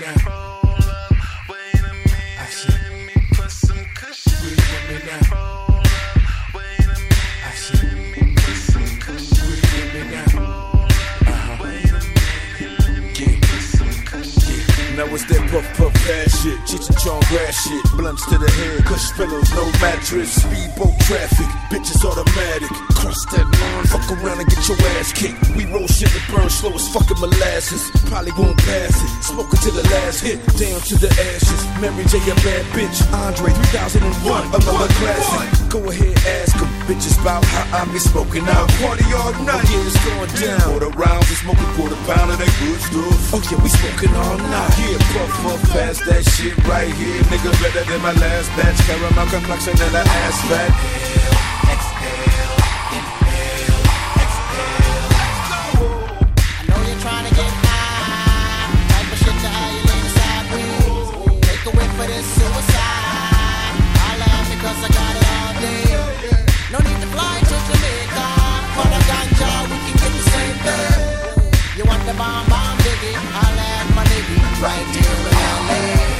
now. Wait a minute, let me put some cushion. Wait a minute now. Wait a minute, let me put some cushion. Wait a minute now. Wait a minute, let me put some cushion. Now it's that puff ass shit, Cheech and Chong grass shit, blunts to the head, cush pillows, no mattress, speedboat traffic, bitches automatic, cross that line, fuck around and get your ass kicked. We roll shit that burn slow as fucking molasses, probably won't pass it, smoking to the last hit, down to the ashes. Mary J a bad bitch, Andre 3001, another classic. Go ahead, ask them, bitches about how I be smoking out. Party all night, oh, yeah, it's going down. Quarter rounds, we smoking quarter pound of that good stuff. Oh yeah, we smoking all night. Yeah, puff, pass that shit right here. Nigga better than my last batch. Caramel complexion and the ass fat. Exhale, inhale, exhale. I know you're trying to get high. Type of shit to how you lean sideways. Take a whip for this suicide. I'll laugh because I got it all day. No need to fly to Jamaica. For the ganja, we can get the same thing. You want the bomb, biggie? I'll add my nigga right here in LA.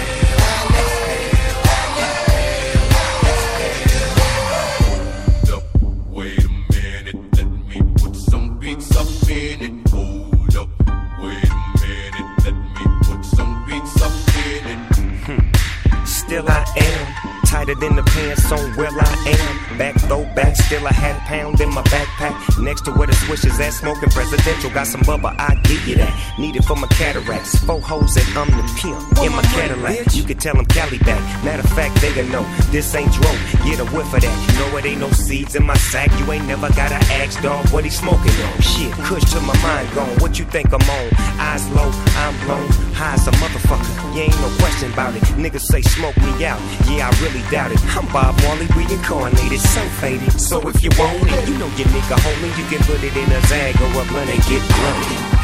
Hold up, wait a minute, let me put some beats up in it. Hold up, wait a minute, let me put some beats up in it. Still I am tighter than the pants on where I am. Back though back, still I had a pound in my backpack. Next to where the swish is at, smoking presidential. Got some bubba, I give you that. Need it for my cataracts. 4 hoes and I'm the pimp in my Cadillac. You can tell them Cali back. Matter of fact, they gon' know this ain't dro. Get a whiff of that. You know it ain't no seeds in my sack. You ain't never gotta ask, dog, what he smoking on. Shit, kush to my mind gone. What you think I'm on? Eyes low, I'm blown. High as a motherfucker. You ain't no question about it. Niggas say smoke me out. Yeah, I really doubt it. I'm Bob Marley reincarnated, so faded. So if you want it, you know your nigga homie, you can put it in a Zag or a blunt and get blunted.